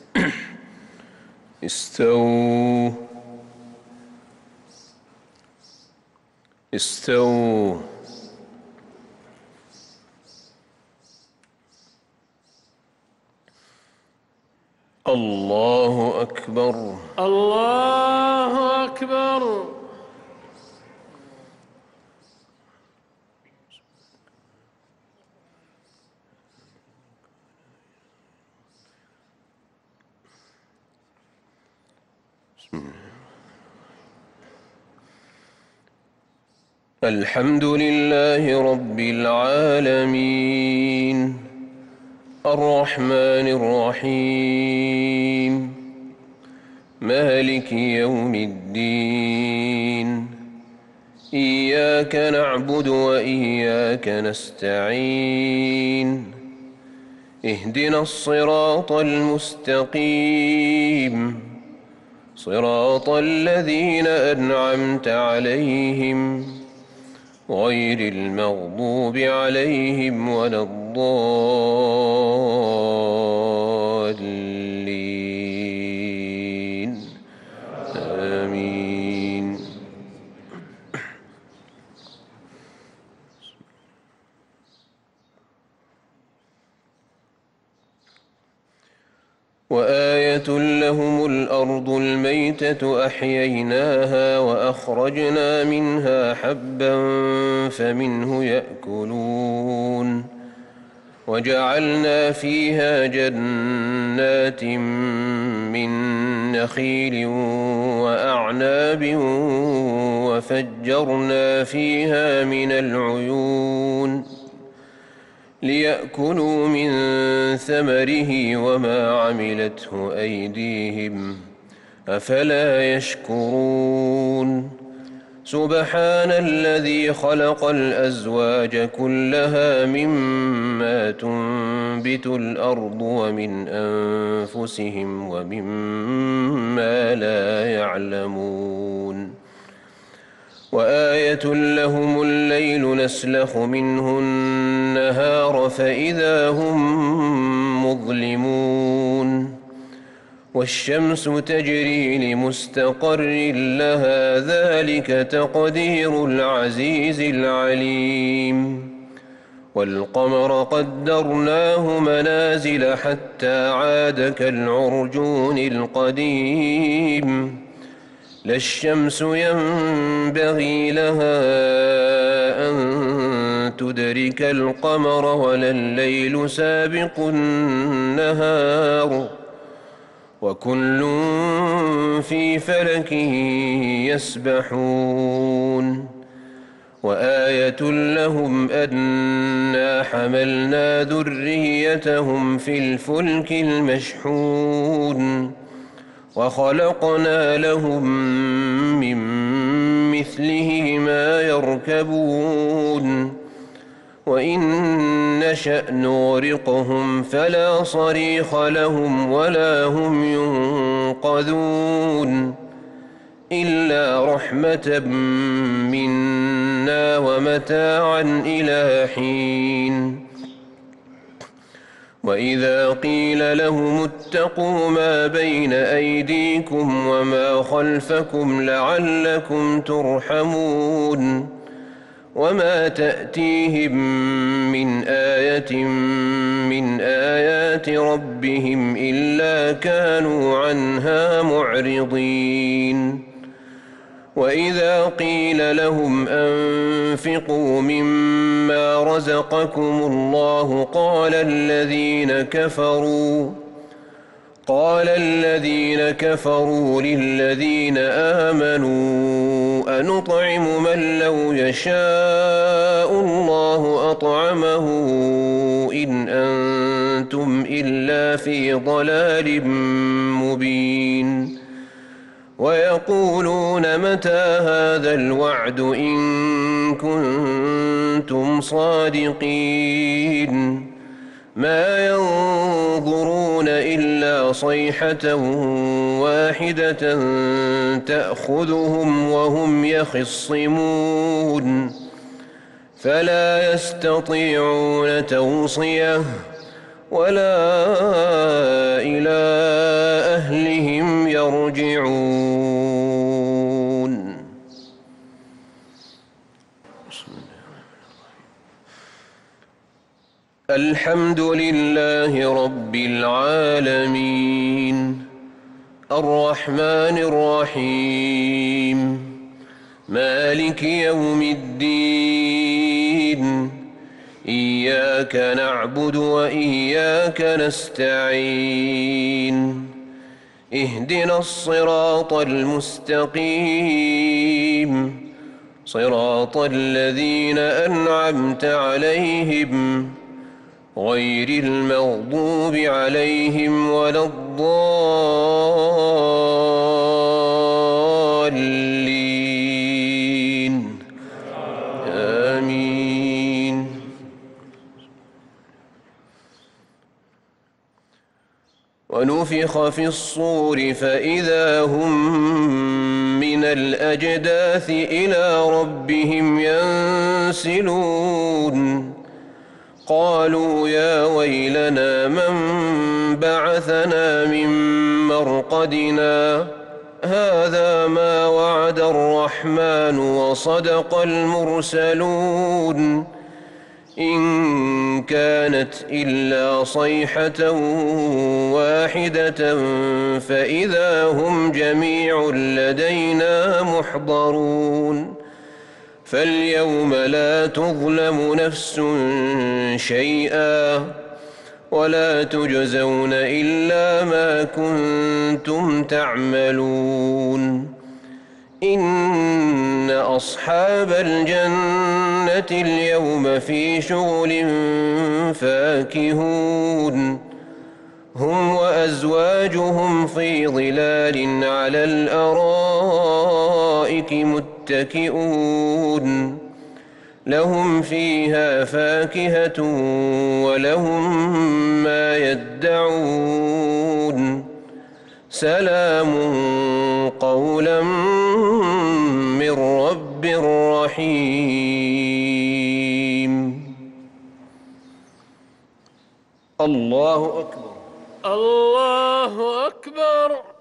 استووا استووا. الله أكبر الله أكبر. الحمد لله رب العالمين الرحمن الرحيم مالك يوم الدين إياك نعبد وإياك نستعين اهدنا الصراط المستقيم صراط الذين أنعمت عليهم غير المغضوب عليهم ولا الضالين آمين. وآية لهم الأرض الميتة أحييناها وأخرجنا منها حبا فمنه يأكلون وجعلنا فيها جنات من نخيل وأعناب وفجرنا فيها من العيون ليأكلوا من ثمره وما عملته أيديهم أفلا يشكرون سبحان الذي خلق الأزواج كلها مما تنبت الأرض ومن أنفسهم ومما لا يعلمون وآية لهم الليل نسلخ منه النهار فإذا هم مظلمون والشمس تجري لمستقر لها ذلك تقدير العزيز العليم والقمر قدرناه منازل حتى عاد كالعرجون القديم لا الشمس ينبغي لها أن تدرك القمر ولا الليل سابق النهار وكل في فلك يسبحون وآية لهم أنا حملنا ذريتهم في الفلك المشحون وخلقنا لهم من مثله ما يركبون وإن نشأ نغرقهم فلا صريخ لهم ولا هم ينقذون إلا رحمة منا ومتاعا إلى حين وإذا قيل لهم اتقوا ما بين أيديكم وما خلفكم لعلكم ترحمون وما تأتيهم من آية من آيات ربهم إلا كانوا عنها معرضين وإذا قيل لهم أنفقوا مما رزقكم الله قال الذين كفروا للذين آمنوا أنطعم من لو يشاء الله أطعمه إن أنتم إلا في ضلال مبين ويقولون متى هذا الوعد إن كنتم صادقين ما ينظرون إلا صيحة واحدة تأخذهم وهم يخصمون فلا يستطيعون توصية ولا إلى يرجعون. الحمد لله رب العالمين الرحمن الرحيم مالك يوم الدين إياك نعبد وإياك نستعين اهدنا الصراط المستقيم صراط الذين أنعمت عليهم غير المغضوب عليهم ولا الضالين آمين. ونفخ في الصور فإذا هم من الأجداث إلى ربهم ينسلون. قالوا يا ويلنا من بعثنا من مرقدنا هذا ما وعد الرحمن وصدق المرسلون إن كانت إلا صيحة واحدة فإذا هم جميع لدينا محضرون. فاليوم لا تظلم نفس شيئا ولا تجزون إلا ما كنتم تعملون. إن أصحاب الجنة اليوم في شغل فاكهون هم وأزواجهم في ظلال على الأرائك متكئون لهم فيها فاكهة ولهم ما يدعون سلام قولا من رب رحيم. الله أكبر. الله أكبر.